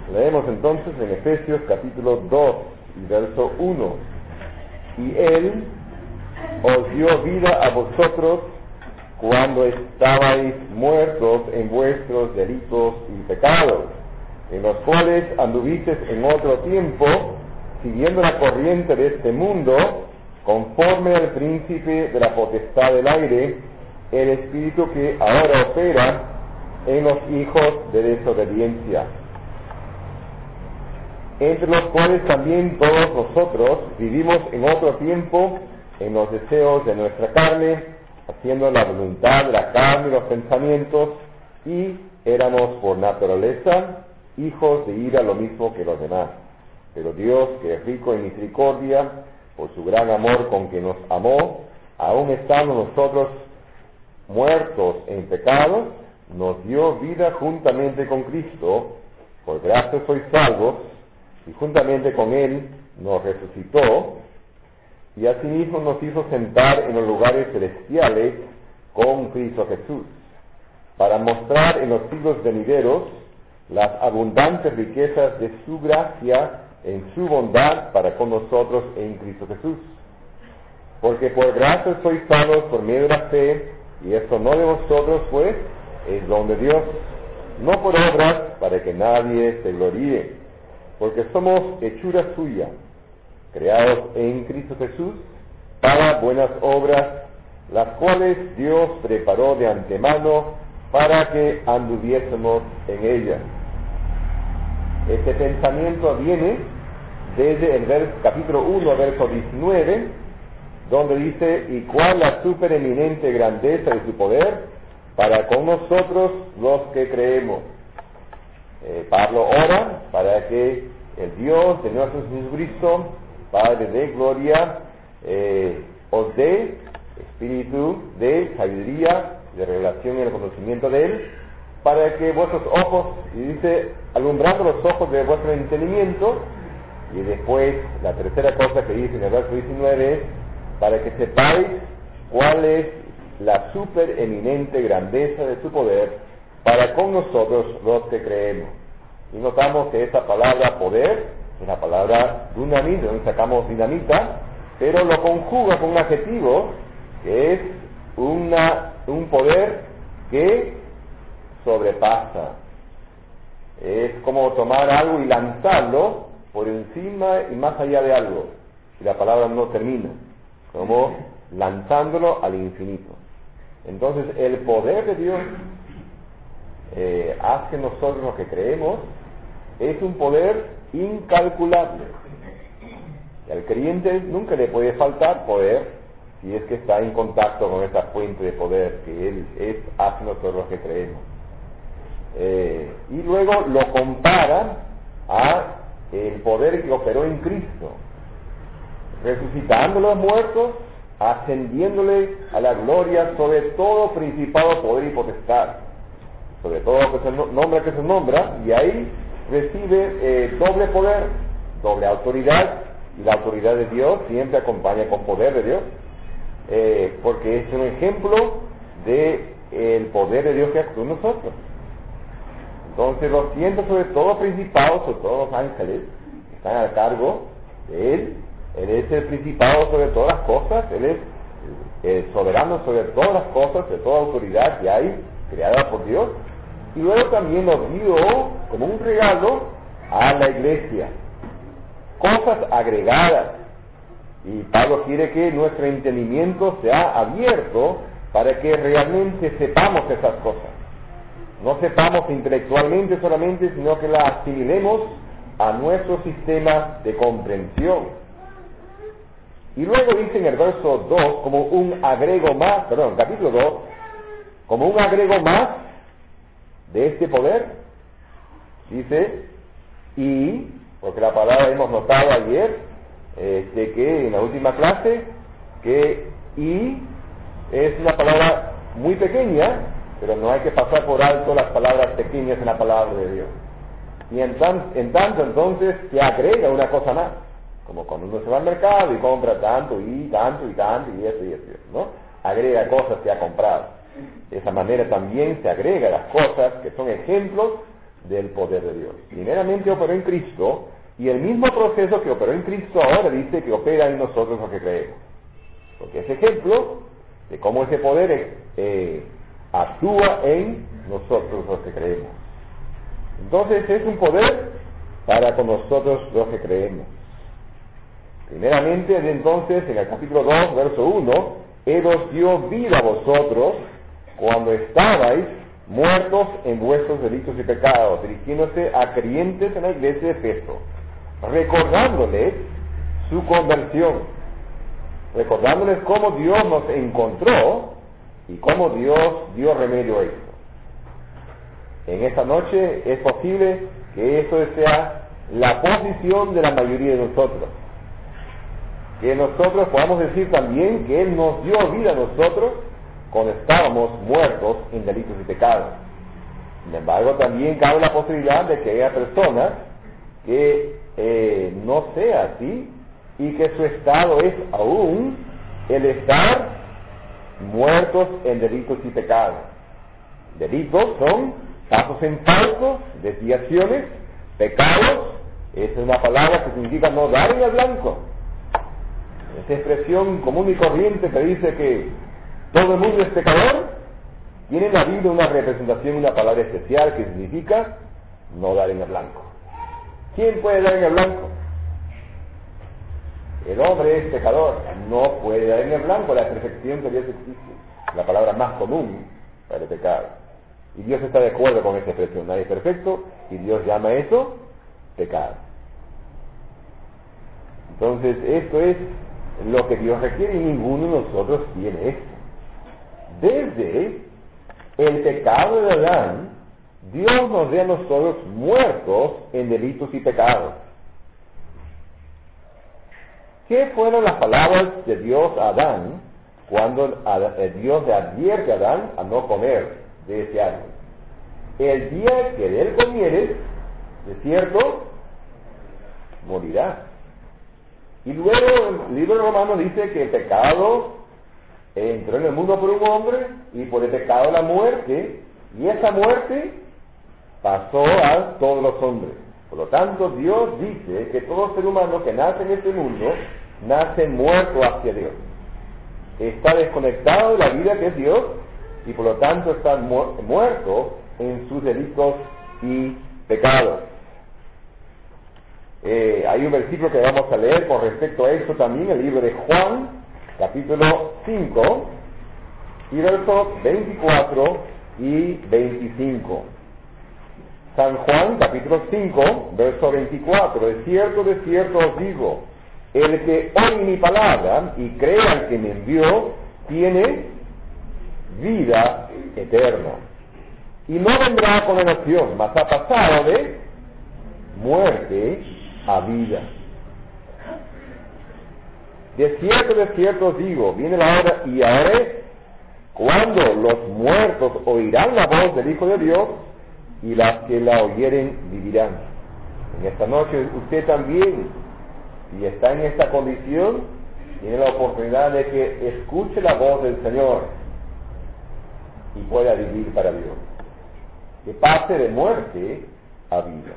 Leemos entonces en Efesios capítulo 2 y verso 1. Y Él os dio vida a vosotros cuando estabais muertos en vuestros delitos y pecados, en los cuales anduvisteis en otro tiempo, siguiendo la corriente de este mundo, conforme al príncipe de la potestad del aire, el espíritu que ahora opera en los hijos de desobediencia, entre los cuales también todos nosotros vivimos en otro tiempo en los deseos de nuestra carne, haciendo la voluntad de la carne y los pensamientos, y éramos por naturaleza hijos de ira lo mismo que los demás. Pero Dios, que es rico en misericordia, por su gran amor con que nos amó, aun estando nosotros muertos en pecados, nos dio vida juntamente con Cristo. Por gracia sois salvos, y juntamente con Él nos resucitó, y asimismo nos hizo sentar en los lugares celestiales con Cristo Jesús, para mostrar en los siglos venideros las abundantes riquezas de su gracia en su bondad para con nosotros en Cristo Jesús. Porque por gracia sois salvos por medio de la fe, y esto no de vosotros, pues, es don de Dios, no por obras, para que nadie se gloríe, porque somos hechura suya, creados en Cristo Jesús para buenas obras, las cuales Dios preparó de antemano para que anduviésemos en ellas. Este pensamiento viene desde el capítulo 1, verso 19, donde dice: y cuál la supereminente grandeza de su poder para con nosotros los que creemos. Pablo ora para que el Dios de nuestro Jesucristo, Padre de gloria, os dé espíritu de sabiduría, de revelación y el conocimiento de Él, para que vuestros ojos, y dice, alumbrando los ojos de vuestro entendimiento, y después la tercera cosa que dice en el verso 19 es, para que sepáis cuál es la supereminente grandeza de su poder para con nosotros los que creemos. Y notamos que esa palabra poder es la palabra dunamita, donde sacamos dinamita, pero lo conjuga con un adjetivo que es un poder que sobrepasa. Es como tomar algo y lanzarlo por encima y más allá de algo, y la palabra no termina, como lanzándolo al infinito. Entonces el poder de Dios hace nosotros los que creemos es un poder incalculable. Y al creyente nunca le puede faltar poder si es que está en contacto con esa fuente de poder que Él hace nosotros los que creemos. Y luego lo compara a el poder que operó en Cristo, resucitando a los muertos, ascendiéndole a la gloria sobre todo principado, poder y potestad, sobre todo que se nombra, y ahí recibe doble poder, doble autoridad, y la autoridad de Dios siempre acompaña con poder de Dios, porque es un ejemplo de el poder de Dios que actúa en nosotros. Entonces lo siento sobre todo principados, sobre todos los ángeles que están a cargo de Él es el principado sobre todas las cosas, Él es el soberano sobre todas las cosas, de toda autoridad que hay, creada por Dios, y luego también nos dio como un regalo a la iglesia, cosas agregadas, y Pablo quiere que nuestro entendimiento sea abierto para que realmente sepamos esas cosas, no sepamos intelectualmente solamente, sino que las asimilemos a nuestro sistema de comprensión. Y luego dice en el verso 2, como un agrego más, capítulo 2, como un agrego más de este poder, dice, y, porque la palabra hemos notado ayer, que en la última clase, que y es una palabra muy pequeña, pero no hay que pasar por alto las palabras pequeñas en la palabra de Dios. Y en tanto entonces se agrega una cosa más, como cuando uno se va al mercado y compra tanto y tanto y tanto y eso, ¿no? Agrega cosas que ha comprado. De esa manera también se agrega las cosas que son ejemplos del poder de Dios. Primeramente operó en Cristo, y el mismo proceso que operó en Cristo ahora dice que opera en nosotros los que creemos. Porque es ejemplo de cómo ese poder actúa en nosotros los que creemos. Entonces es un poder para con nosotros los que creemos. Primeramente, entonces, en el capítulo 2, verso 1, Él os dio vida a vosotros cuando estabais muertos en vuestros delitos y pecados, dirigiéndose a creyentes en la iglesia de Efeso, recordándoles su conversión, recordándoles cómo Dios nos encontró y cómo Dios dio remedio a esto. En esta noche es posible que eso sea la posición de la mayoría de nosotros, que nosotros podamos decir también que Él nos dio vida a nosotros cuando estábamos muertos en delitos y pecados. Sin embargo, también cabe la posibilidad de que haya personas que no sea así y que su estado es aún el estar muertos en delitos y pecados. Delitos son pasos en falso, desviaciones. Pecados es una palabra que significa no dar en el blanco. Esa expresión común y corriente que dice que todo el mundo es pecador, tiene en la Biblia una representación, una palabra especial que significa no dar en el blanco. ¿Quién puede dar en el blanco? El hombre es pecador, no puede dar en el blanco la perfección que Dios exige, la palabra más común para el pecado. Y Dios está de acuerdo con esa expresión, nadie es perfecto, y Dios llama eso pecado. Entonces, esto es lo que Dios requiere y ninguno de nosotros tiene esto. Desde el pecado de Adán, Dios nos ve a nosotros muertos en delitos y pecados. ¿Qué fueron las palabras de Dios a Adán cuando Dios le advierte a Adán a no comer de ese árbol? El día que de él comieres, de cierto, morirás. Y luego el libro de Romanos dice que el pecado entró en el mundo por un hombre y por el pecado la muerte, y esa muerte pasó a todos los hombres. Por lo tanto, Dios dice que todo ser humano que nace en este mundo nace muerto hacia Dios. Está desconectado de la vida que es Dios y por lo tanto está muerto en sus delitos y pecados. Hay un versículo que vamos a leer con respecto a esto también, el libro de Juan, capítulo 5, y versos 24 y 25. San Juan, capítulo 5, verso 24. De cierto os digo, el que oye mi palabra y cree al que me envió, tiene vida eterna. Y no vendrá a condenación, mas ha pasado de muerte a vida. De cierto os digo, viene la hora, y ahora es, cuando los muertos oirán la voz del Hijo de Dios, y las que la oyeren vivirán. En esta noche usted también, si está en esta condición, tiene la oportunidad de que escuche la voz del Señor y pueda vivir para Dios. Que pase de muerte a vida.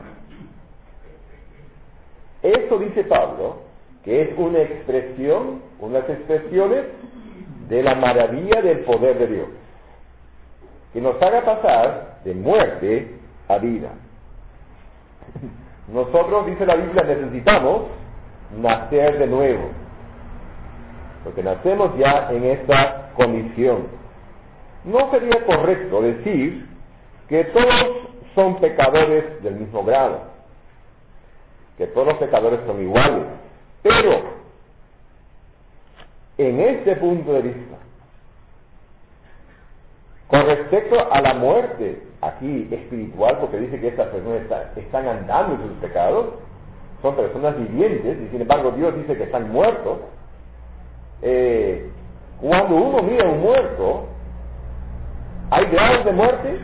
Esto dice Pablo, que es una expresión, unas expresiones de la maravilla del poder de Dios, que nos haga pasar de muerte a vida. Nosotros, dice la Biblia, necesitamos nacer de nuevo, porque nacemos ya en esta condición. No sería correcto decir que todos son pecadores del mismo grado, que todos los pecadores son iguales, pero en este punto de vista, con respecto a la muerte aquí espiritual, porque dice que estas personas están andando en sus pecados, son personas vivientes, y sin embargo Dios dice que están muertos. Cuando uno mira a un muerto, ¿hay grados de muerte?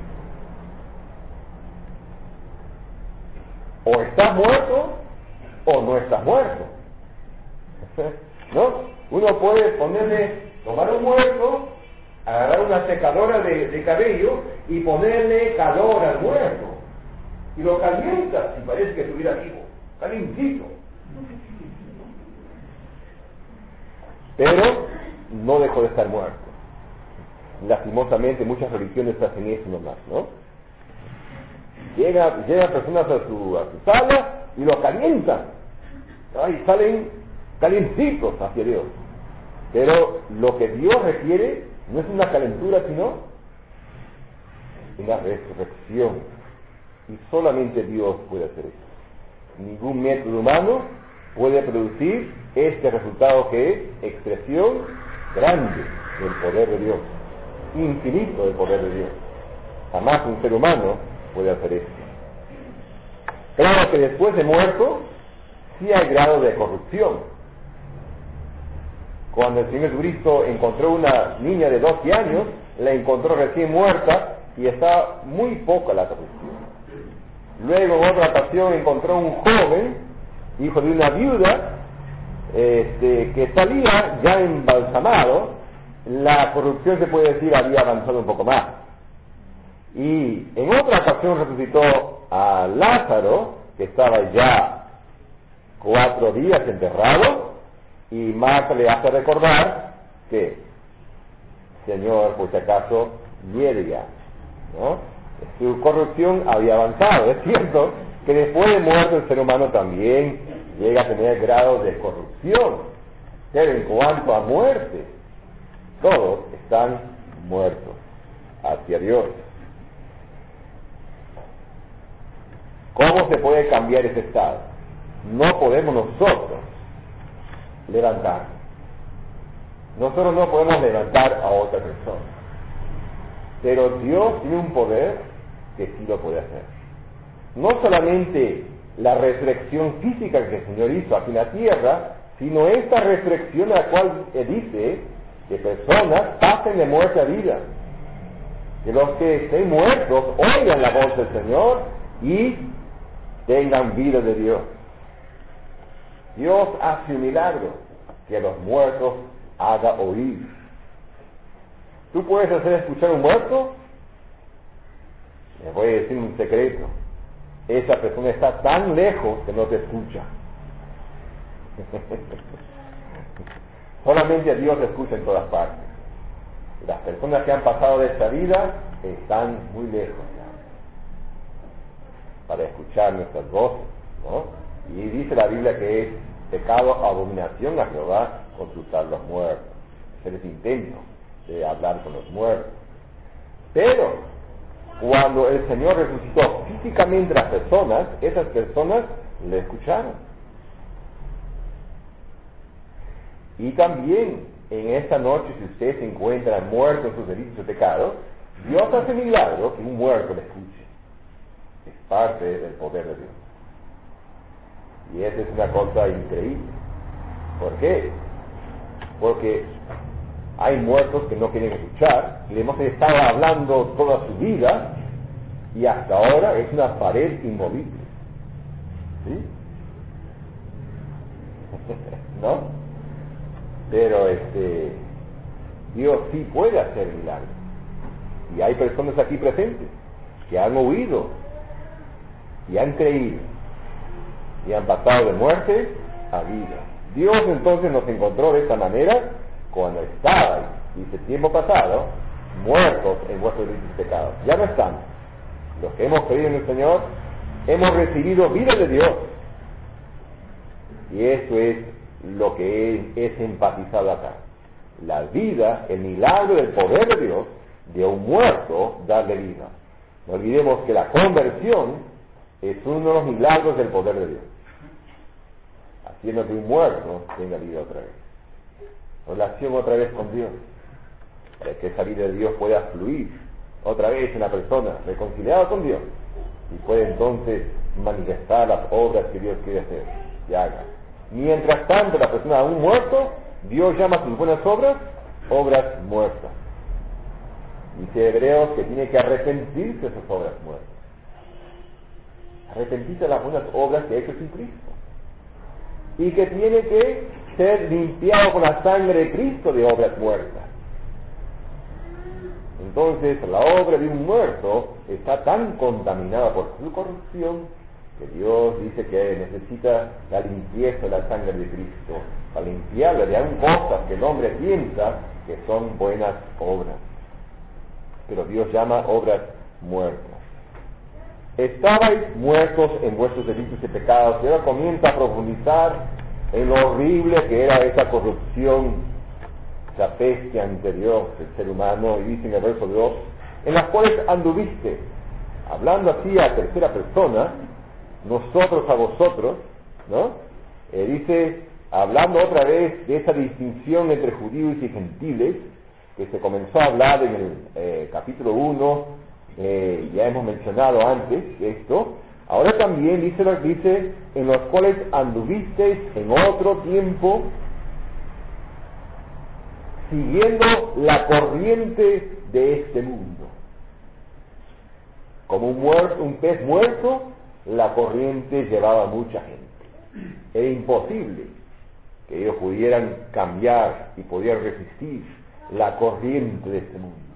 O estás muerto o no estás muerto. ¿No? Uno puede tomar un muerto, agarrar una secadora de cabello y ponerle calor al muerto. y lo calientas y parece que estuviera vivo, calientito. Pero no dejó de estar muerto. Lastimosamente muchas religiones hacen eso nomás, ¿no? Llegan personas a su sala y lo calientan. Y salen calientitos hacia Dios. Pero lo que Dios requiere no es una calentura, sino una resurrección. Y solamente Dios puede hacer eso. Ningún método humano puede producir este resultado que es expresión grande del poder de Dios, infinito del poder de Dios. Jamás un ser humano puede hacer esto. Claro que después de muerto, sí hay grado de corrupción. Cuando el Señor Jesucristo encontró una niña de 12 años, la encontró recién muerta y estaba muy poca la corrupción. Luego en otra ocasión encontró un joven, hijo de una viuda, que salía ya embalsamado. La corrupción, se puede decir, había avanzado un poco más. Y en otra ocasión resucitó a Lázaro, que estaba ya 4 días enterrado, y Marta le hace recordar que, Señor, por si acaso, llega, ¿no? Su corrupción había avanzado. Es cierto que después de muerto el ser humano también llega a tener grados de corrupción, pero en cuanto a muerte, todos están muertos hacia Dios. ¿Cómo se puede cambiar ese estado? No podemos nosotros levantar. Nosotros no podemos levantar a otra persona. Pero Dios tiene un poder que sí lo puede hacer. No solamente la resurrección física que el Señor hizo aquí en la tierra, sino esta resurrección a la cual dice que personas pasen de muerte a vida. Que los que estén muertos oigan la voz del Señor y tengan vida de Dios. Dios hace un milagro, que a los muertos haga oír. ¿Tú puedes hacer escuchar a un muerto? Les voy a decir un secreto. Esa persona está tan lejos que no te escucha. Solamente a Dios escucha en todas partes. Las personas que han pasado de esta vida están muy lejos ya para escuchar nuestras voces, ¿no? Y dice la Biblia que es pecado, abominación a Jehová consultar los muertos. Hacer ese intento de hablar con los muertos. Pero cuando el Señor resucitó físicamente a las personas, esas personas le escucharon. Y también en esta noche, si usted se encuentra muerto en sus delitos y pecados, Dios hace milagro que un muerto le escuche. Es parte del poder de Dios. Y esa es una cosa increíble. ¿Por qué? Porque hay muertos que no quieren escuchar, y le hemos estado hablando toda su vida, y hasta ahora es una pared inmovible. ¿Sí? ¿No? Pero Dios sí puede hacer milagros. Y hay personas aquí presentes que han oído y han creído y han pasado de muerte a vida. Dios entonces nos encontró de esta manera cuando estabais, dice, tiempo pasado, muertos en vuestros delitos y pecados. Ya no están. Los que hemos creído en el Señor hemos recibido vida de Dios. Y eso es lo que es enfatizado acá. La vida, el milagro del poder de Dios, de un muerto darle vida. No olvidemos que la conversión es uno de los milagros del poder de Dios. Haciendo que un muerto tenga vida otra vez. Relación otra vez con Dios. Para que esa vida de Dios pueda fluir otra vez en la persona, reconciliada con Dios. Y puede entonces manifestar las obras que Dios quiere hacer y haga. Mientras tanto, la persona aún muerto, Dios llama a sus buenas obras, obras muertas. Dice Hebreos que tiene que arrepentirse de esas obras muertas. Arrepentirse de las buenas obras que ha hecho sin Cristo. Y que tiene que ser limpiado con la sangre de Cristo de obras muertas. Entonces, la obra de un muerto está tan contaminada por su corrupción que Dios dice que necesita la limpieza de la sangre de Cristo para limpiarla de aún cosas que el hombre piensa que son buenas obras. Pero Dios llama obras muertas. Estabais muertos en vuestros delitos y pecados, y ahora comienza a profundizar en lo horrible que era esa corrupción, esa peste ante Dios, el ser humano, y dice en el verso 2, en las cuales anduviste, hablando así a tercera persona, nosotros a vosotros, ¿no? Dice, hablando otra vez de esa distinción entre judíos y gentiles, que se comenzó a hablar en el capítulo 1, ya hemos mencionado antes esto. Ahora también dice, en los cuales anduvisteis en otro tiempo, siguiendo la corriente de este mundo. Como un pez muerto, la corriente llevaba a mucha gente. Era imposible que ellos pudieran cambiar y pudieran resistir la corriente de este mundo.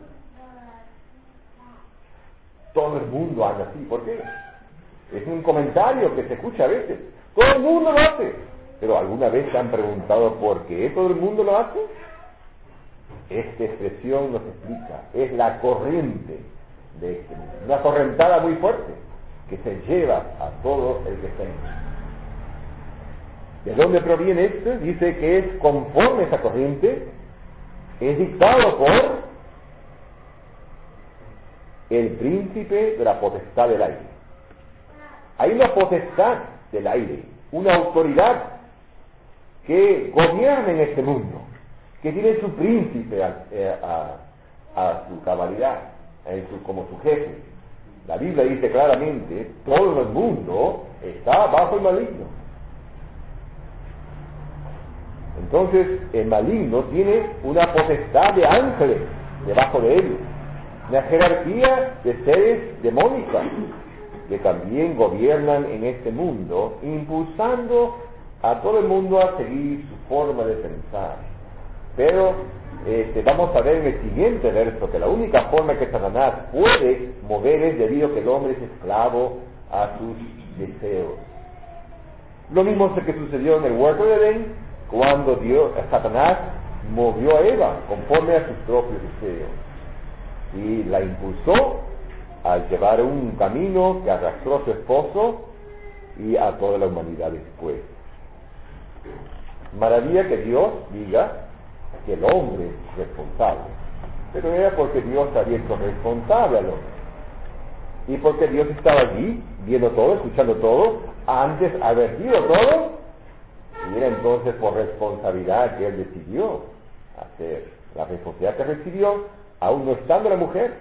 Todo el mundo anda así. ¿Por qué? Es un comentario que se escucha a veces. Todo el mundo lo hace. Pero ¿alguna vez se han preguntado por qué todo el mundo lo hace? Esta expresión nos explica. Es la corriente de este mundo. Una correntada muy fuerte que se lleva a todo el que está en él. ¿De dónde proviene esto? Dice que es conforme a esa corriente, es dictado por el príncipe de la potestad del aire. Hay una potestad del aire, una autoridad que gobierna en este mundo, que tiene su príncipe a su cabalidad, como su jefe. La Biblia dice claramente, todo el mundo está bajo el maligno. Entonces, el maligno tiene una potestad de ángeles debajo de él, una jerarquía de seres demónicas que también gobiernan en este mundo, impulsando a todo el mundo a seguir su forma de pensar. Pero vamos a ver en el siguiente verso que la única forma que Satanás puede mover es debido a que el hombre es esclavo a sus deseos. Lo mismo que sucedió en el huerto de Edén, cuando Satanás movió a Eva conforme a sus propios deseos y la impulsó a llevar un camino que arrastró a su esposo y a toda la humanidad después. Maravilla que Dios diga que el hombre es responsable, pero era porque Dios había hecho responsable al hombre y porque Dios estaba allí viendo todo, escuchando todo, antes advertido todo, y era entonces por responsabilidad que él decidió hacer la responsabilidad que recibió, aún no estando la mujer.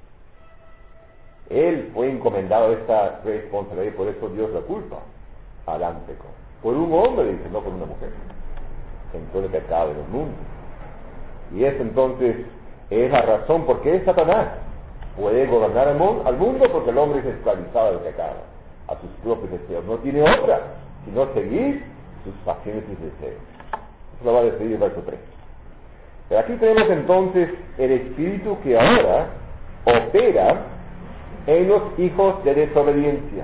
Él fue encomendado esta responsabilidad y por eso Dios la culpa. Adán pecó. Por un hombre, dice, no por una mujer. En todo el pecado en el mundo. Y eso entonces es la razón por qué Satanás puede gobernar al mundo, porque el hombre es esclavizado del pecado, a sus propios deseos. No tiene otra, sino seguir sus pasiones y deseos. Eso lo va a decir el verso 3. Pero aquí tenemos entonces el espíritu que ahora opera en los hijos de desobediencia.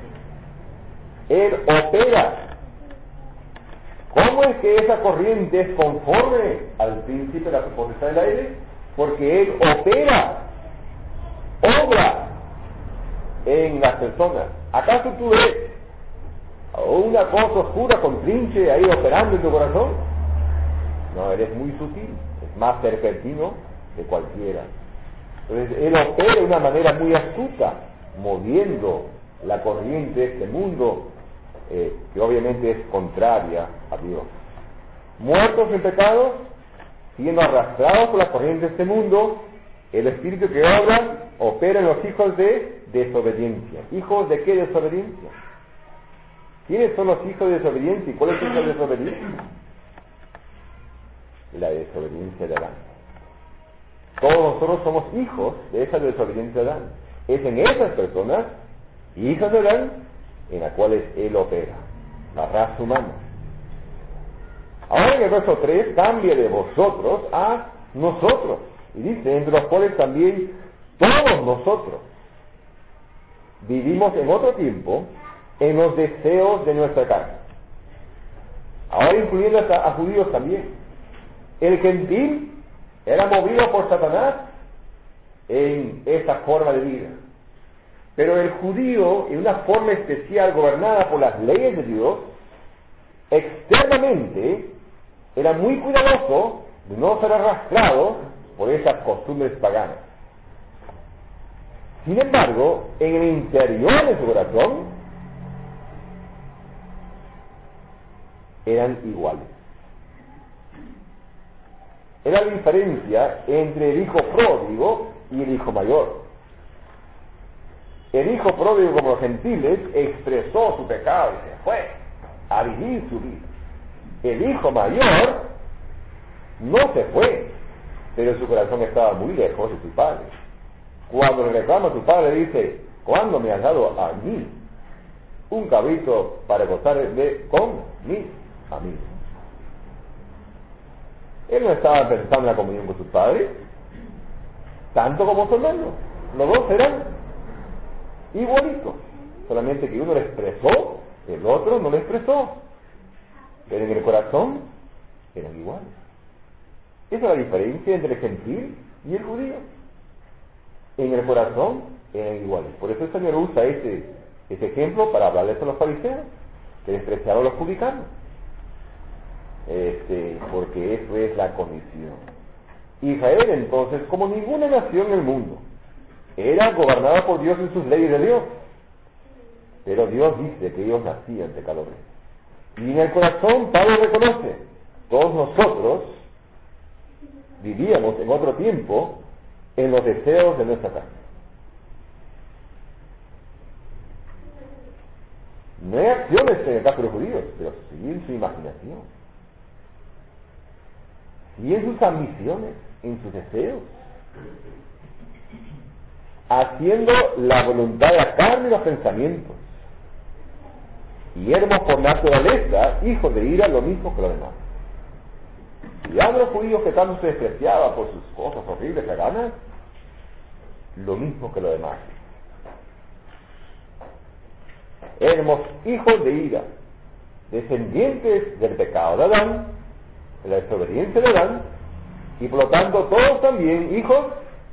Él opera. ¿Cómo es que esa corriente es conforme al principio de la potestad del aire? Porque él opera, obra en las personas. ¿Acaso tú ves una cosa oscura con trinche ahí operando en tu corazón? No, él es muy sutil, es más serpentino que cualquiera. Entonces él opera de una manera muy astuta, moviendo la corriente de este mundo, que obviamente es contraria a Dios. Muertos en pecados, siendo arrastrados por la corriente de este mundo, el espíritu que obra opera en los hijos de desobediencia. ¿Hijos de qué desobediencia? ¿Quiénes son los hijos de desobediencia y cuál es la desobediencia? La desobediencia de Adán. Todos nosotros somos hijos de esa desobediencia de Adán. Es en esas personas, hijas de Adán, en las cuales él opera, la raza humana. Ahora en el verso 3 cambia de vosotros a nosotros. Y dice, entre los cuales también todos nosotros vivimos en otro tiempo en los deseos de nuestra carne. Ahora incluyendo a judíos también. El gentil era movido por Satanás en esa forma de vida. Pero el judío, en una forma especial gobernada por las leyes de Dios, externamente era muy cuidadoso de no ser arrastrado por esas costumbres paganas. Sin embargo, en el interior de su corazón eran iguales. Era la diferencia entre el hijo pródigo y el hijo mayor. El hijo pródigo, como los gentiles, expresó su pecado y se fue a vivir su vida. El hijo mayor no se fue, pero su corazón estaba muy lejos de su padre. Cuando le reclama a su padre, dice, ¿cuándo me has dado a mí un cabrito para gozar con mis amigos? Él no estaba pensando en la comunión con sus padres, tanto como su hermano. Los dos eran igualitos, solamente que uno lo expresó, el otro no lo expresó, pero en el corazón eran iguales. Esa es la diferencia entre el gentil y el judío. En el corazón eran iguales. Por eso el Señor usa ese ejemplo para hablarles a los fariseos, que despreciaban a los publicanos. Porque eso es la condición. Israel entonces, como ninguna nación en el mundo, era gobernada por Dios en sus leyes de Dios. Pero Dios dice que ellos nacían pecadores. Y en el corazón Pablo reconoce, todos nosotros vivíamos en otro tiempo en los deseos de nuestra carne. No hay acciones en el caso de los judíos, pero sí en su imaginación, y en sus ambiciones, en sus deseos, haciendo la voluntad de la carne y los pensamientos. Y éramos por naturaleza hijos de ira, lo mismo que los demás. Y a los judíos que tanto se despreciaban por sus cosas horribles paganas, lo mismo que los demás. Éramos hijos de ira, descendientes del pecado de Adán, de la desobediencia de Adán, y por lo tanto todos también hijos,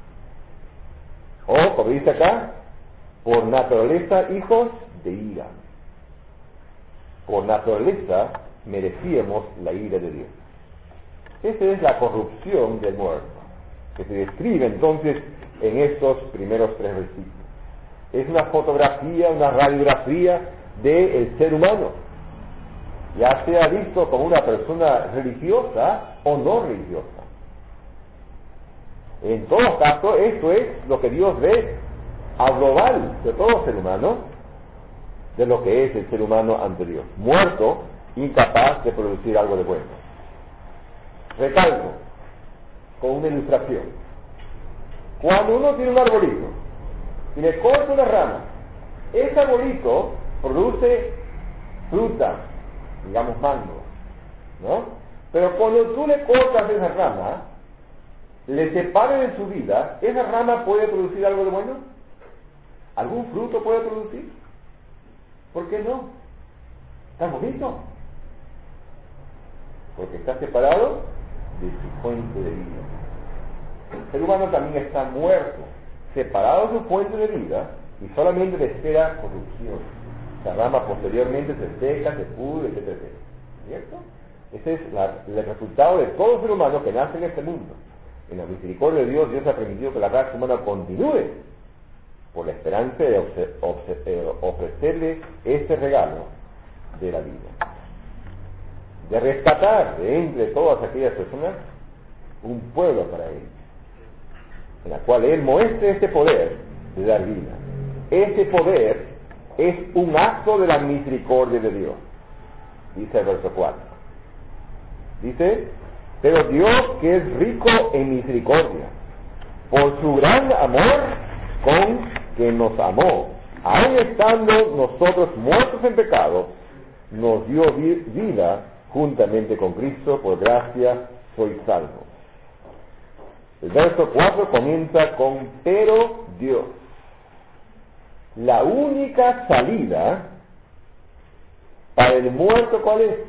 o como dice acá, por naturaleza hijos de ira. Por naturaleza merecíamos la ira de Dios. Esa es la corrupción del muerto, que se describe entonces en estos primeros 3 versículos. Es una fotografía, una radiografía del ser humano, ya sea visto como una persona religiosa o no religiosa. En todo caso, esto es lo que Dios ve a global de todo ser humano, de lo que es el ser humano ante Dios, muerto, incapaz de producir algo de bueno. Recalco con una ilustración: cuando uno tiene un arbolito y le corta una rama, ese arbolito produce fruta, digamos mango, ¿no? Pero cuando tú le cortas esa rama, le separas de su vida, ¿esa rama puede producir algo de bueno? ¿Algún fruto puede producir? ¿Por qué no? Está bonito, porque está separado de su fuente de vida. El ser humano también está muerto, separado de su fuente de vida, y solamente le espera corrupción. La rama posteriormente se seca, se pudre, etcétera, etcétera. ¿Cierto? Ese es el resultado de todo ser humano que nace en este mundo. En la misericordia de Dios, Dios ha permitido que la raza humana continúe por la esperanza de ofrecerle este regalo de la vida, de rescatar de entre todas aquellas personas un pueblo para Él, en la cual Él muestre este poder de dar vida. Este poder es un acto de la misericordia de Dios, dice el verso 4. Dice, pero Dios, que es rico en misericordia, por su gran amor con que nos amó, aun estando nosotros muertos en pecado, nos dio vida juntamente con Cristo, por gracia sois salvos. El verso 4 comienza con pero Dios. La única salida para el muerto, ¿cuál es?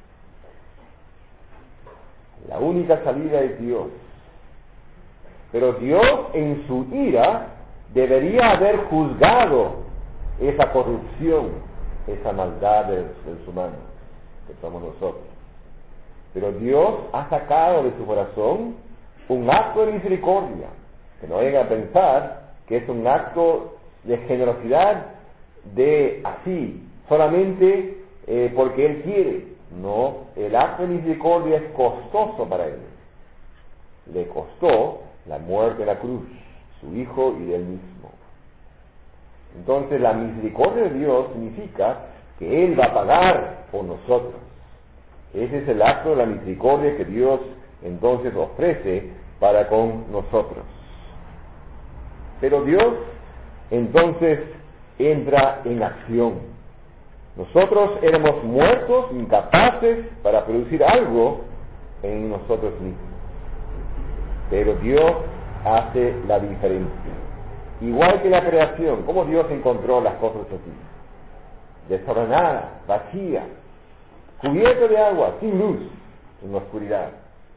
La única salida es Dios. Pero Dios en su ira debería haber juzgado esa corrupción, esa maldad de los humanos, que somos nosotros. Pero Dios ha sacado de su corazón un acto de misericordia, que no vayan a pensar que es un acto de generosidad de así, solamente porque Él quiere. No, el acto de misericordia es costoso para Él. Le costó la muerte en la cruz, su Hijo y de Él mismo. Entonces la misericordia de Dios significa que Él va a pagar por nosotros. Ese es el acto de la misericordia que Dios entonces ofrece para con nosotros. Pero Dios entonces entra en acción. Nosotros éramos muertos, incapaces para producir algo en nosotros mismos. Pero Dios hace la diferencia. Igual que la creación, ¿cómo Dios encontró las cosas así? Desordenada, vacía, cubierto de agua, sin luz, en la oscuridad.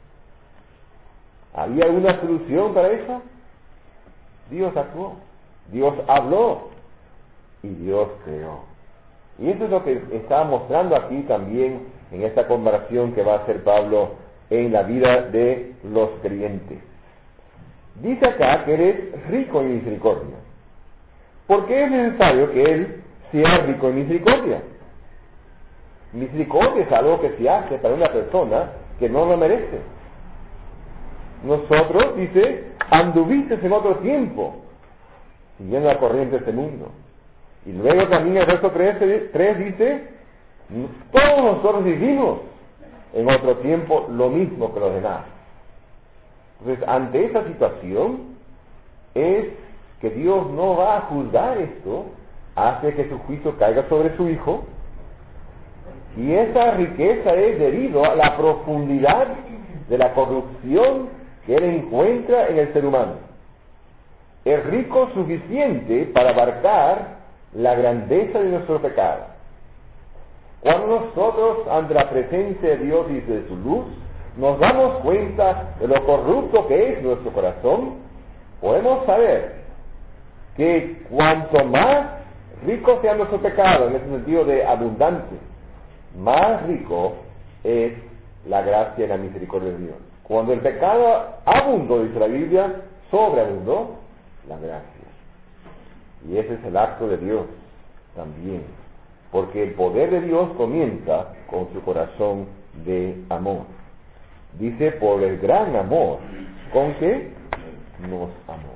¿Había alguna solución para eso? Dios actuó, Dios habló y Dios creó. Y eso es lo que está mostrando aquí también en esta comparación que va a hacer Pablo en la vida de los creyentes. Dice acá que Él es rico en misericordia. ¿Por qué es necesario que Él sea rico en misericordia? Misericordia es algo que se hace para una persona que no lo merece. Nosotros, dice, anduviste en otro tiempo, siguiendo la corriente de este mundo. Y luego también el verso 3 dice, todos nosotros vivimos en otro tiempo lo mismo que los demás. Entonces, ante esa situación, es que Dios no va a juzgar esto, hace que su juicio caiga sobre su Hijo, y esa riqueza es debido a la profundidad de la corrupción que Él encuentra en el ser humano. Es rico suficiente para abarcar la grandeza de nuestro pecado. Cuando nosotros, ante la presencia de Dios y de su luz, nos damos cuenta de lo corrupto que es nuestro corazón, podemos saber que cuanto más rico sea nuestro pecado, en ese sentido de abundante, más rico es la gracia y la misericordia de Dios. Cuando el pecado abundó, dice la Biblia, sobreabundó la gracia. Y ese es el acto de Dios también, porque el poder de Dios comienza con su corazón de amor. Dice, por el gran amor con que nos amó.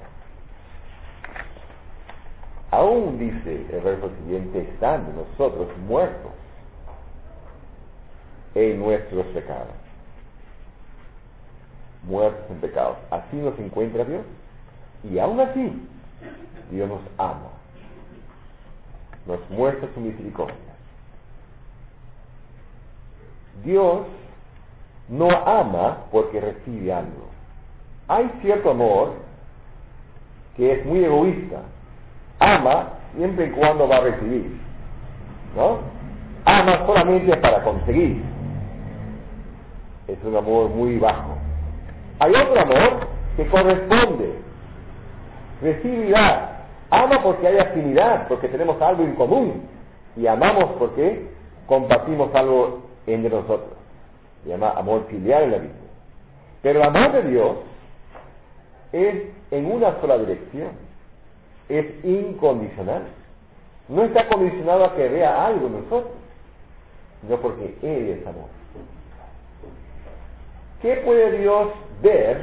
Aún dice el verso siguiente, estando nosotros muertos en nuestros pecados. Muertos en pecados. Así nos encuentra Dios. Y aún así, Dios nos ama. Nos muestra su misericordia. Dios no ama porque recibe algo. Hay cierto amor que es muy egoísta. Ama siempre y cuando va a recibir, ¿no? Ama solamente para conseguir. Es un amor muy bajo. Hay otro amor que corresponde, recibe y da. Ama porque hay afinidad, porque tenemos algo en común. Y amamos porque compartimos algo entre nosotros. Se llama amor filial en la Biblia. Pero el amor de Dios es en una sola dirección. Es incondicional. No está condicionado a que vea algo en nosotros, sino porque Él es amor. ¿Qué puede Dios ver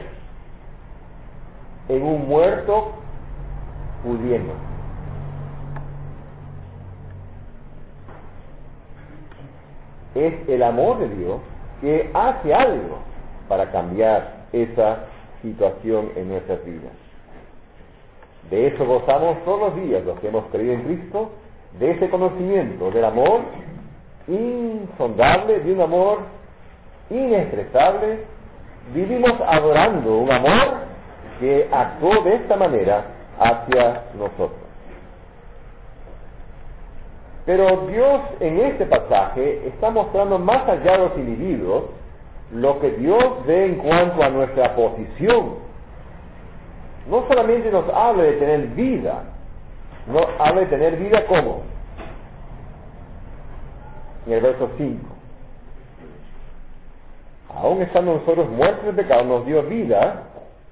en un muerto pudiendo? Es el amor de Dios que hace algo para cambiar esa situación en nuestras vidas. De eso gozamos todos los días los que hemos creído en Cristo, de ese conocimiento del amor insondable, de un amor inexpresable. Vivimos adorando un amor que actuó de esta manera hacia nosotros. Pero Dios en este pasaje está mostrando más allá de los individuos lo que Dios ve en cuanto a nuestra posición. No solamente nos habla de tener vida, no habla de tener vida ¿cómo? En el verso 5. Aún estando nosotros muertos de pecado, nos dio vida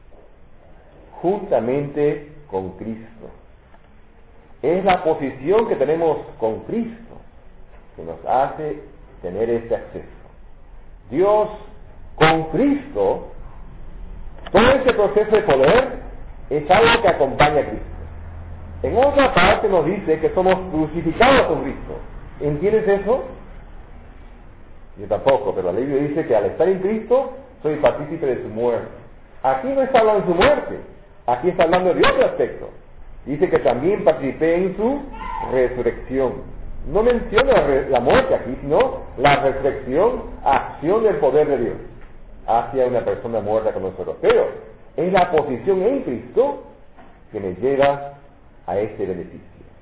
juntamente con Cristo. Es la posición que tenemos con Cristo que nos hace tener este acceso. Dios con Cristo, todo este proceso de poder es algo que acompaña a Cristo. En otra parte nos dice que somos crucificados con Cristo. ¿Entiendes eso? Yo tampoco, pero la Biblia dice que al estar en Cristo soy partícipe de su muerte. Aquí no está hablando de su muerte, aquí está hablando de otro aspecto. Dice que también participé en su resurrección. No menciona la muerte aquí, sino la resurrección, acción del poder de Dios hacia una persona muerta con nosotros. Pero es la posición en Cristo que me lleva a este beneficio.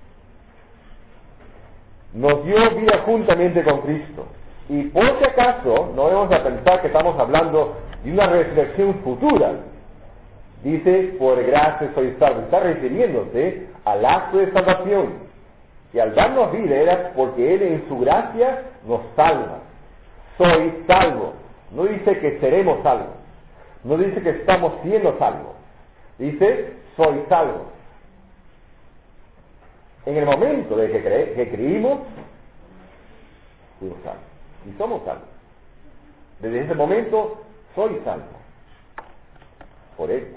Nos dio vida juntamente con Cristo. Y por si acaso, no debemos de pensar que estamos hablando de una resurrección futura. Dice, por gracia soy salvo. Está refiriéndose al acto de salvación. Que al darnos vida era porque Él en su gracia nos salva. Soy salvo. No dice que seremos salvos. No dice que estamos siendo salvos. Dice, soy salvo. En el momento de que creímos, fuimos salvos. Y somos salvos. Desde ese momento, soy salvo. Por Él.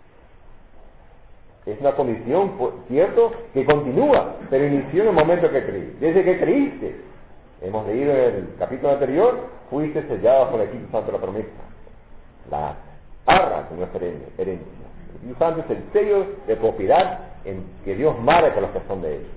Es una condición, cierto, que continúa, pero inició en el momento que creí. Desde que creíste, hemos leído en el capítulo anterior, fuiste sellado por el Espíritu Santo de la promesa. Las arras de nuestra herencia. El Espíritu Santo es el sello de propiedad en que Dios marca a los que son de Él.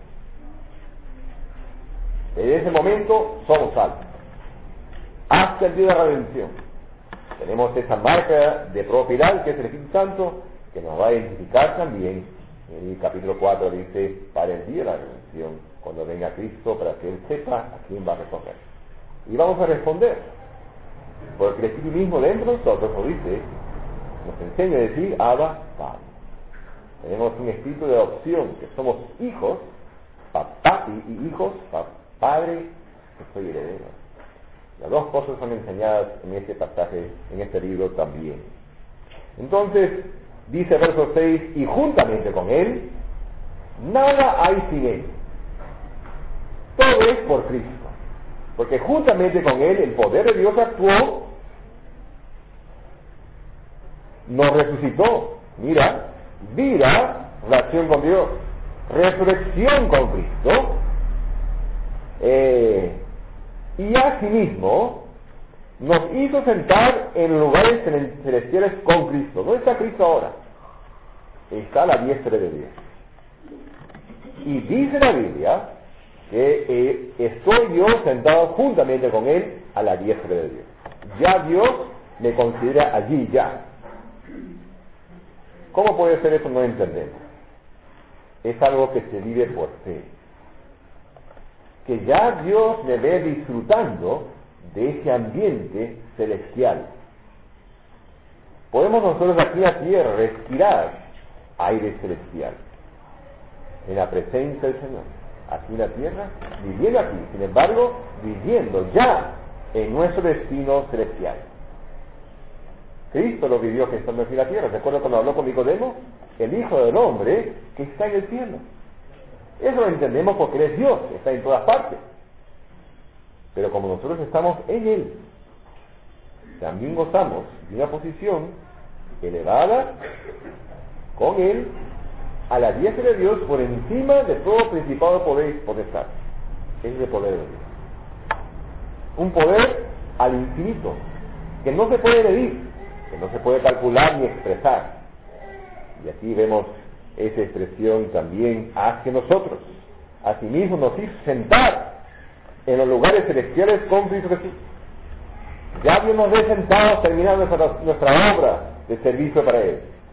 Desde ese momento somos salvos. Hasta el día de la redención. Tenemos esa marca de propiedad que es el Espíritu Santo, que nos va a identificar también. En el capítulo 4 dice, para el día de la redención, cuando venga Cristo, para que Él sepa a quién va a responder. Y vamos a responder, porque el Espíritu mismo dentro de nosotros nos dice, nos enseña a decir, Abba, Padre. Tenemos un espíritu de adopción, que somos hijos, papi y hijos, padre, que soy heredero. Las dos cosas son enseñadas en este pasaje, en este libro también. Entonces, dice verso 6, y juntamente con Él, nada hay sin Él. Todo es por Cristo. Porque juntamente con Él, el poder de Dios actuó, nos resucitó. Mira, vida, relación con Dios, resurrección con Cristo, y asimismo nos hizo sentar en lugares celestiales con Cristo. ¿Dónde está Cristo ahora? Está a la diestra de Dios. Y dice la Biblia que estoy yo sentado juntamente con Él a la diestra de Dios. Ya Dios me considera allí ya. ¿Cómo puede ser eso? No entendemos. Es algo que se vive por fe. Que ya Dios me ve disfrutando de ese ambiente celestial. Podemos nosotros aquí en la tierra respirar aire celestial en la presencia del Señor. Aquí en la tierra, viviendo aquí, sin embargo, viviendo ya en nuestro destino celestial. Cristo lo vivió que estando aquí en la tierra. ¿Recuerda cuando habló con Nicodemo? El Hijo del Hombre que está en el cielo. Eso lo entendemos porque Él es Dios, está en todas partes. Pero como nosotros estamos en Él, también gozamos de una posición elevada con Él a la diestra de Dios por encima de todo principado, poder y potestad. Es el poder de Dios. Un poder al infinito, que no se puede medir, que no se puede calcular ni expresar. Y aquí vemos esa expresión también hacia nosotros. Asimismo nos hizo sentar en los lugares celestiales con Cristo Jesús. Ya Dios nos ve sentados terminando nuestra obra de servicio para Él.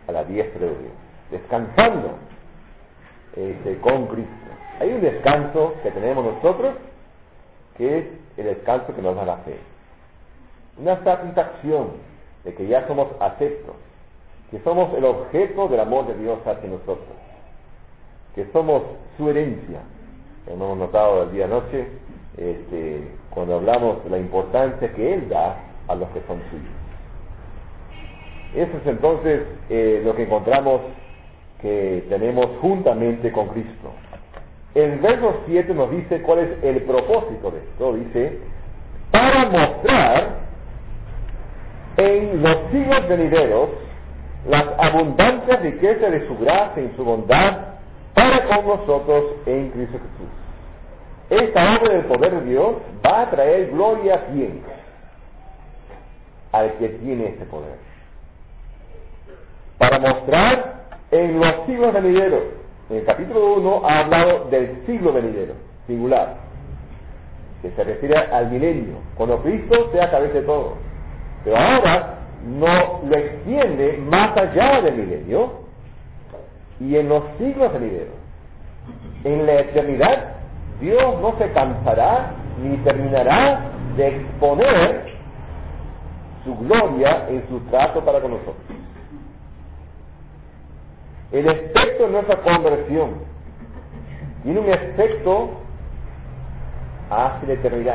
a la diestra de Dios, descansando con Cristo. Hay un descanso que tenemos nosotros, que es el descanso que nos da la fe. Una satisfacción de que ya somos aceptos, que somos el objeto del amor de Dios hacia nosotros, que somos su herencia. Hemos notado el día noche, cuando hablamos de la importancia que Él da a los que son suyos. Eso es entonces lo que encontramos que tenemos juntamente con Cristo. El verso 7 nos dice cuál es el propósito de esto. Dice, para mostrar en los siglos venideros las abundantes riquezas de su gracia y su bondad para con nosotros en Cristo Jesús. Esta obra del poder de Dios va a traer gloria a ¿quién? Al que tiene este poder. Para mostrar en los siglos venideros. En el capítulo 1 ha hablado del siglo venidero, singular, que se refiere al milenio, cuando Cristo sea cabeza de todo. Pero ahora no lo extiende más allá del milenio y en los siglos venideros. En la eternidad, Dios no se cansará ni terminará de exponer su gloria en su trato para con nosotros. El efecto de nuestra conversión tiene un efecto hacia la eternidad.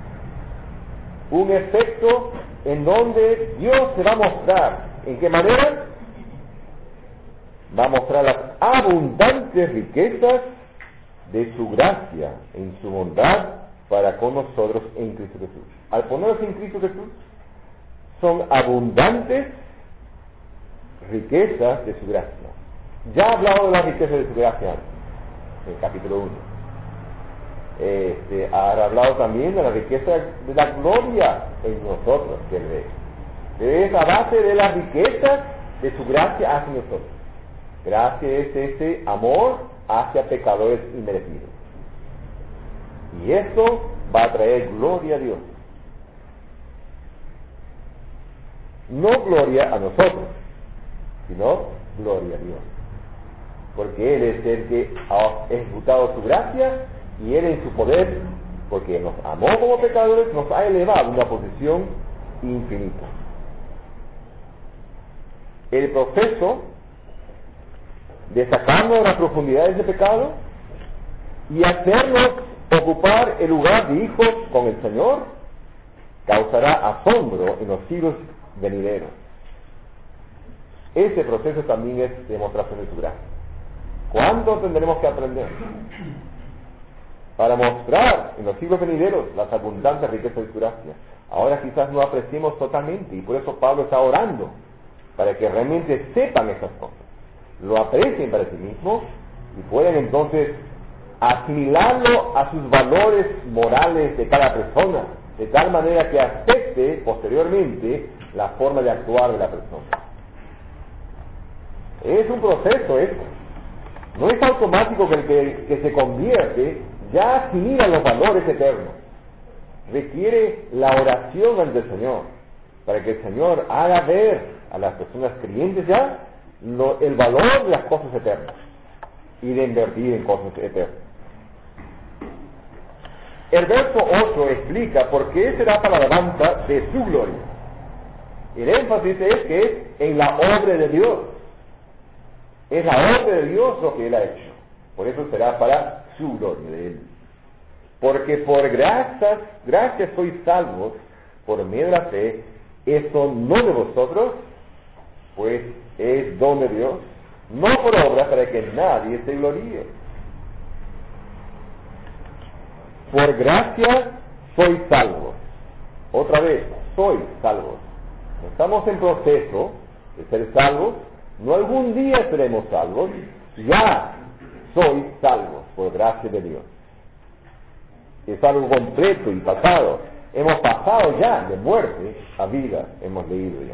Un efecto en donde Dios se va a mostrar. ¿En qué manera? Va a mostrar las abundantes riquezas de su gracia, en su bondad para con nosotros en Cristo Jesús. Al ponernos en Cristo Jesús, son abundantes riquezas de su gracia. Ya he hablado de las riquezas de su gracia antes, en el capítulo 1. Ha hablado también de la riqueza de la gloria en nosotros, que Él ve. Es a base de las riquezas de su gracia hacia nosotros. Gracia es ese amor hacia pecadores inmerecidos. Y esto va a traer gloria a Dios. No gloria a nosotros, sino gloria a Dios. Porque Él es el que ha ejecutado su gracia y Él en su poder, porque nos amó como pecadores, nos ha elevado a una posición infinita. El proceso de sacarnos de las profundidades de pecado y hacernos ocupar el lugar de hijos con el Señor causará asombro en los siglos venideros. Ese proceso también es demostración de su gracia. ¿Cuánto tendremos que aprender para mostrar en los siglos venideros las abundantes riquezas de su gracia? Ahora quizás no apreciemos totalmente y por eso Pablo está orando para que realmente sepan esas cosas, lo aprecien para sí mismos y puedan entonces asimilarlo a sus valores morales de cada persona, de tal manera que acepte posteriormente la forma de actuar de la persona. Es un proceso esto. No es automático que el que se convierte ya asimila los valores eternos. Requiere la oración ante el Señor, para que el Señor haga ver a las personas creyentes ya el valor de las cosas eternas y de invertir en cosas eternas. El verso 8 explica por qué será para la alabanza de su gloria. El énfasis es que es en la obra de Dios. Es la obra de Dios lo que Él ha hecho. Por eso será para su gloria de Él. Porque por gracias sois salvos por medio de la fe, esto no de vosotros, pues es don de Dios, no por obra para que nadie se gloríe. Por gracia sois salvos. Otra vez, sois salvos. No estamos en proceso de ser salvos, no algún día seremos salvos, ya sois salvos por gracia de Dios. Es algo completo y pasado. Hemos pasado ya de muerte a vida, hemos leído ya.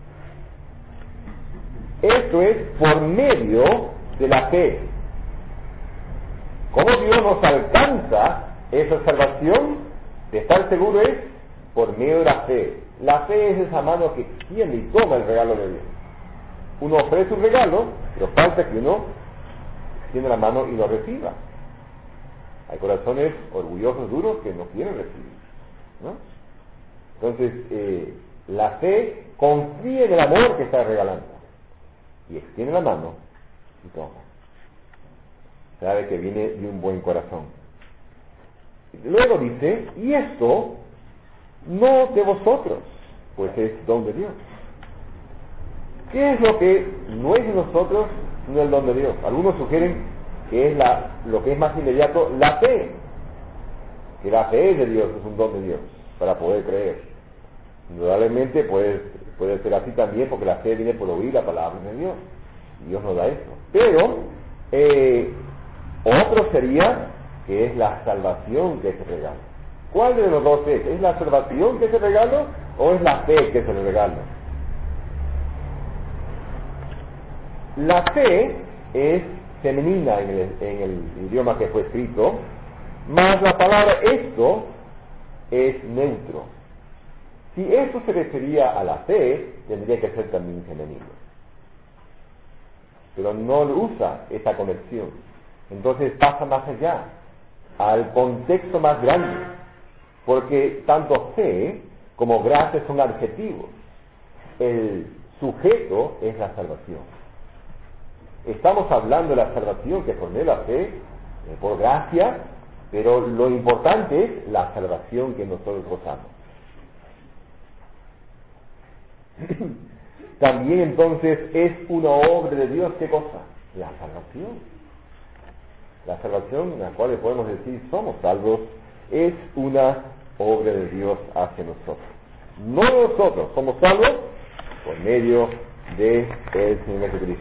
Esto es por medio de la fe. ¿Cómo Dios nos alcanza esa salvación? De estar seguro es por medio de la fe. La fe es esa mano que extiende y toma el regalo de Dios. Uno ofrece un regalo, pero falta que uno extienda la mano y lo reciba. Hay corazones orgullosos, duros, que no quieren recibir, ¿no? Entonces, la fe confía en el amor que está regalando y extiende la mano y toma. Sabe que viene de un buen corazón. Luego dice, y esto no de vosotros, pues es don de Dios. ¿Qué es lo que no es de nosotros, sino el don de Dios? Algunos sugieren que es lo que es más inmediato, la fe. Que la fe es de Dios, es un don de Dios, para poder creer. Indudablemente puede ser así también, porque la fe viene por oír la palabra de Dios. Dios nos da eso. Pero, otro sería que es la salvación que es el regalo. ¿Cuál de los dos es? ¿Es la salvación que es el regalo o es la fe que es el regalo? La fe es femenina en el idioma que fue escrito, más la palabra esto es neutro. Si esto se refería a la fe, tendría que ser también femenino. Pero no usa esa conexión. Entonces pasa más allá, al contexto más grande, porque tanto fe como gracia son adjetivos. El sujeto es la salvación. Estamos hablando de la salvación que por medio de la fe, por gracia, pero lo importante es la salvación que nosotros gozamos. También entonces es una obra de Dios, ¿qué cosa? La salvación. La salvación en la cual podemos decir somos salvos es una obra de Dios hacia nosotros. No nosotros, somos salvos por medio de el Señor Jesucristo.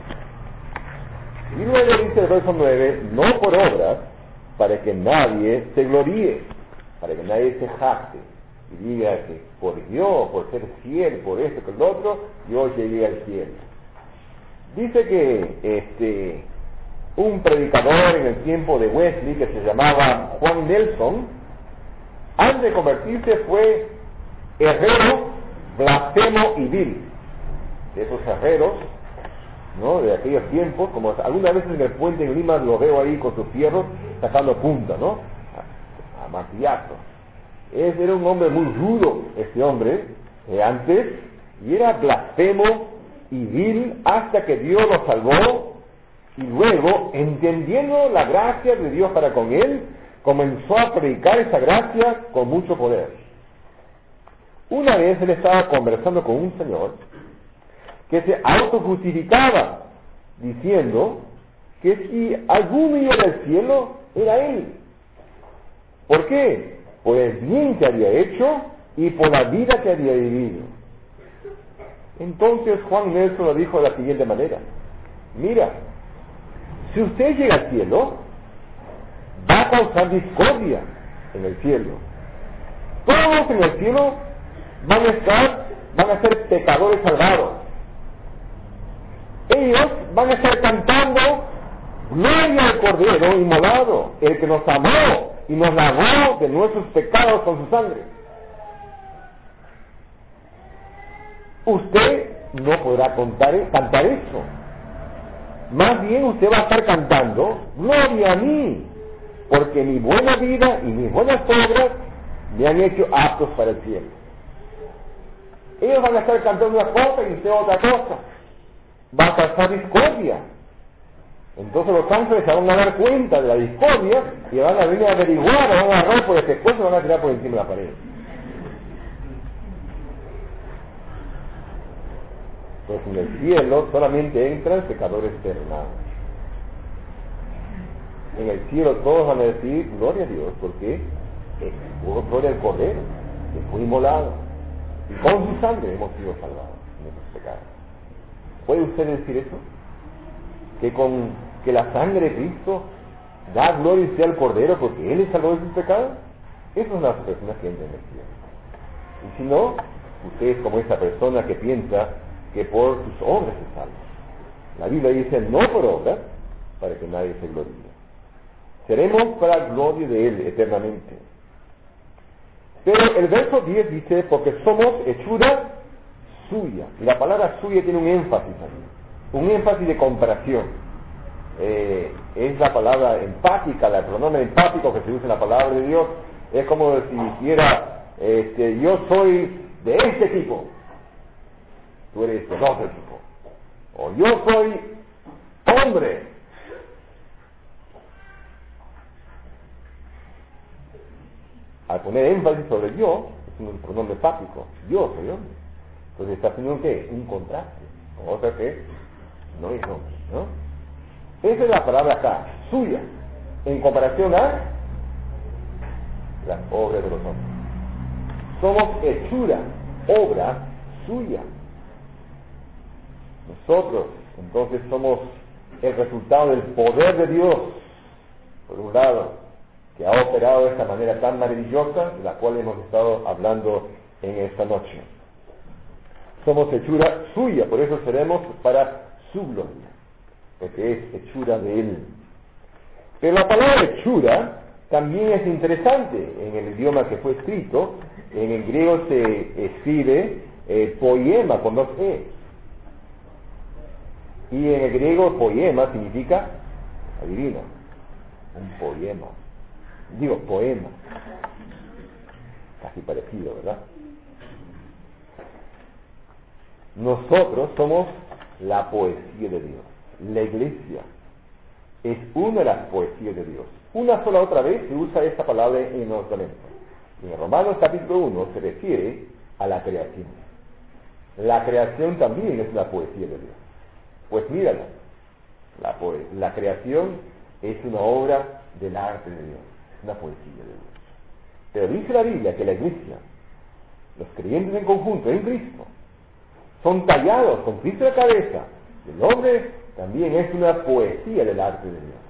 Y luego dice el verso 9, no por obras, para que nadie se gloríe, para que nadie se jacte y diga que por yo, por ser fiel, por esto, por lo otro, yo llegué al cielo. Dice que un predicador en el tiempo de Wesley, que se llamaba Juan Nelson, antes de convertirse fue herrero, blasfemo y vil. De esos herreros, ¿no?, de aquellos tiempos, como algunas veces en el puente en Lima lo veo ahí con sus fierros sacando punta, ¿no?, a martillazo. Era un hombre muy rudo, este hombre, antes, y era blasfemo y vil hasta que Dios lo salvó, y luego, entendiendo la gracia de Dios para con él, comenzó a predicar esa gracia con mucho poder. Una vez él estaba conversando con un señor que se autojustificaba diciendo que si alguno iba del cielo era él. ¿Por qué? Por el bien que había hecho y por la vida que había vivido. Entonces Juan Nelson lo dijo de la siguiente manera: mira, si usted llega al cielo, va a causar discordia en el cielo. Todos en el cielo van a ser pecadores salvados. Ellos van a estar cantando gloria al Cordero inmolado, el que nos amó y nos lavó de nuestros pecados con su sangre. Usted no podrá cantar eso. Más bien usted va a estar cantando gloria a mí, porque mi buena vida y mis buenas obras me han hecho aptos para el cielo. Ellos van a estar cantando una cosa y usted otra cosa. Va a causar discordia. Entonces los ángeles se van a dar cuenta de la discordia y van a venir a averiguar, van a agarrar por el pescuezo y van a tirar por encima de la pared. Pues en el cielo solamente entran pecadores ternados. En el cielo todos van a decir gloria a Dios, porque gloria al Cordero, que fue inmolado, y con su sangre hemos sido salvados de nuestros pecados. ¿Puede usted decir eso? Que la sangre de Cristo da gloria y sea al Cordero porque Él es salvador de sus pecados. Esas son las personas que entran en el cielo. Y si no, usted es como esa persona que piensa que por sus obras se salva. La Biblia dice no por obras, para que nadie se gloríe. Seremos para la gloria de Él eternamente. Pero el verso 10 dice, porque somos hechura suya. Y la palabra suya tiene un énfasis ahí, un énfasis de comparación. Es la palabra empática, el pronombre empático que se usa en la palabra de Dios. Es como si dijera, yo soy de este tipo, tú eres de otro tipo. O yo soy hombre. Al poner énfasis sobre yo, es un pronombre empático. Yo soy hombre. Entonces está haciendo ¿qué? Un contraste con otra que no es hombre, ¿no? Esa es la palabra acá, suya, en comparación a las obras de los hombres. Somos hechura, obra suya. Nosotros, entonces, somos el resultado del poder de Dios, por un lado, que ha operado de esta manera tan maravillosa, de la cual hemos estado hablando en esta noche. Somos hechura suya, por eso seremos para su gloria, porque es hechura de Él. Pero la palabra hechura también es interesante en el idioma que fue escrito. En el griego se escribe poema con dos E. Y en el griego poema significa, adivina, un poema. Digo, poema. Casi parecido, ¿verdad? Nosotros somos la poesía de Dios. La iglesia es una de las poesías de Dios. Una sola otra vez se usa esta palabra en el Nuevo Testamento. En Romanos capítulo 1 se refiere a la creación. La creación también es la poesía de Dios. Pues mírala, la creación es una obra del arte de Dios, una poesía de Dios. Pero dice la Biblia que la iglesia, los creyentes en conjunto en Cristo, son tallados con Cristo en la cabeza. El hombre también es una poesía del arte de Dios.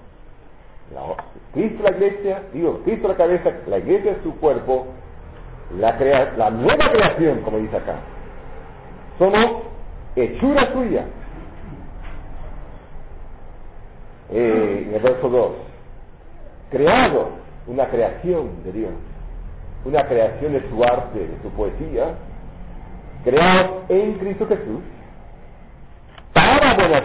Cristo la iglesia, Cristo la cabeza, la iglesia es su cuerpo, la nueva creación, como dice acá. Somos hechura suya. En el verso 2, creado, una creación de Dios, una creación de su arte, de su poesía, creados en Cristo Jesús,